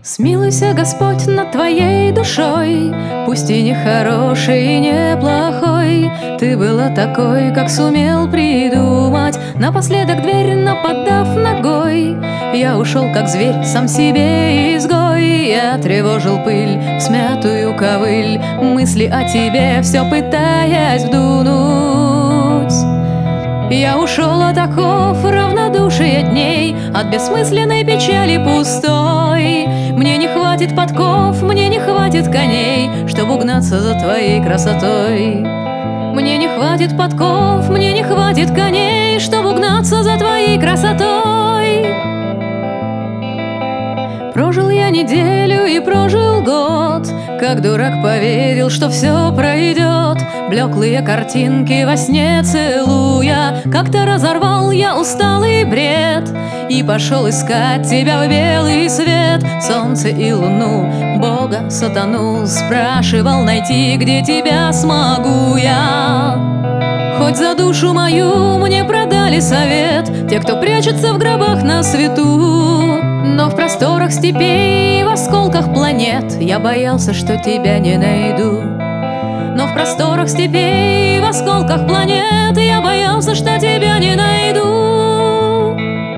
Смилуйся, Господь, над твоей душой, пусть и не хорошей, и не плохой. Ты была такой, как сумел придумать, напоследок дверь нападав ногой. Я ушел, как зверь, сам себе изгой. Я тревожил пыль, смятую ковыль, мысли о тебе все пытаясь вдунуть. Я ушел от оков равнодушия дней, от бессмысленной печали пустой. Мне не хватит подков, мне не хватит коней, чтобы угнаться за твоей красотой. Мне не хватит подков, мне не хватит коней, чтобы угнаться за твоей красотой. Прожил я неделю и прожил год, как дурак поверил, что все пройдет. Блеклые картинки во сне целуя, как-то разорвал я усталый бред и пошел искать тебя в белый свет. Солнце и луну, Бога, сатану, спрашивал найти, где тебя смогу я. Хоть за душу мою мне продали совет те, кто прячется в гробах на свету, но в просторах степей и в осколках планет я боялся, что тебя не найду. Но в просторах степей и в осколках планет я боялся, что тебя не найду.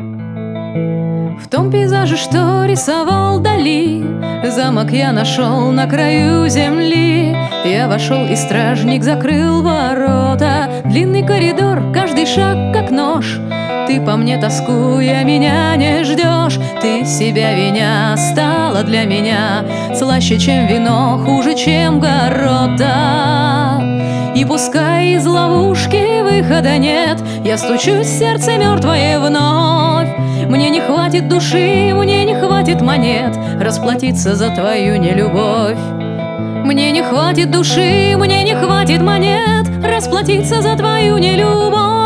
В том пейзаже, что рисовал Дали, замок я нашел на краю земли. Я вошел, и стражник закрыл ворота. Длинный коридор, каждый шаг как нож. Ты по мне тоскуя меня не ждешь. Ты себя виня стала для меня слаще, чем вино, хуже, чем города. И пускай из ловушки выхода нет, я стучусь в сердце мертвое вновь. Мне не хватит души, мне не хватит монет расплатиться за твою нелюбовь. Мне не хватит души, мне не хватит монет расплатиться за твою нелюбовь.